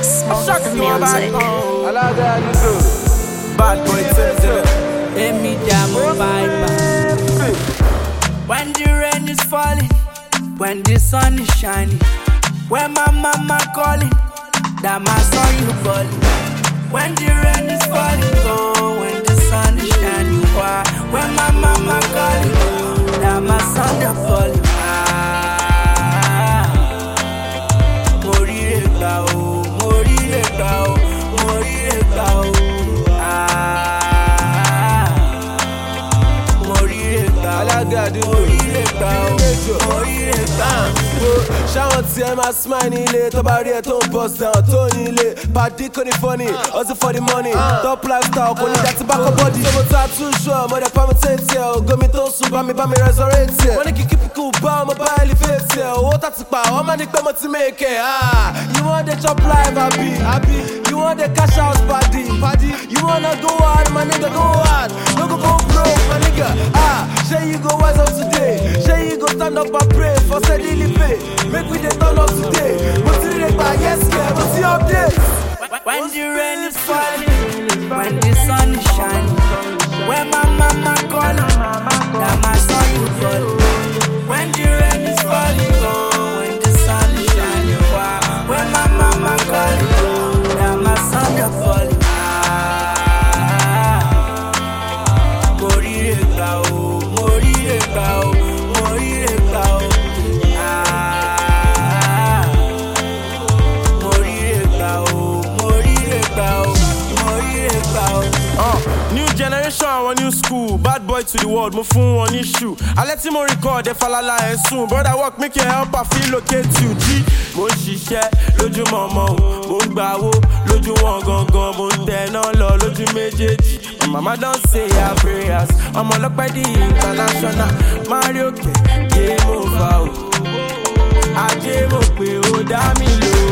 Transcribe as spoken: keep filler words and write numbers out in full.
Smoke music. Bad boy Tizzle. Emi Damo vibe. When the rain is falling, when the sun is shining, when my mama calling, that my son you calling. When the rain is falling, oh, when the sun is shining, why? When my mama calling, oh, that my son you calling. Ah, Mori Eka o, Mori Eka o, Mori Eka o. Ah, Mori Eka o, Mori Eka o, Mori Eka o. Ṣáwọn tí ẹ máa smile ní ilé tó bá rí ẹ tó ń bust down tó ní ilé pàdé kò ní funny hustle for the money top lifestyle kò ní dá tí bá kọ́ bọ́dì. Ṣé mo ta tún ṣọ́ mo dẹ̀ permutate ẹ̀ ògo mi tó sùn bá mi bá mi resurrect ẹ̀. Wọ́n ní kí kíkú bá ọmọ bá elevate ẹ̀ owó tá ti pa wọ́n máa ní pé mo ti make ẹ̀. You wan dey chop life abi abi you wan dey cash out padi padi you wanna go hard my nigga go hard no go go broke my nigga. Ah, ṣé you go wise up today ṣé you go stand up and pray for steadily pay. Make we dey turn up today. But today by yes, yeah, but see updates. When the rain is falling, when the sun is shining, when my mama calling, that my son you calling. When the rain is falling, oh, when the sun is shining, wow. When my mama calling, that my son you calling. Ah, Mori Eka o, Mori Eka o, Mori Eka o. Uh, new generation, one new school. Bad boy to the world, mo fún wọn ní shoe. I let him record, they falala and soon. Brother work, make your help, I feel locate you. G, mo ń ṣiṣẹ́ lójú mọ̀mọ́, mo ń gbàwó lójú wọn gangan, mo ń tẹ̀nà lọ lójú méjèèjì. My mama don say her prayers, ọmọ ọlọ́pẹ́ di international. Mario K, game over o. Ajé mo pé ó dá mi lò.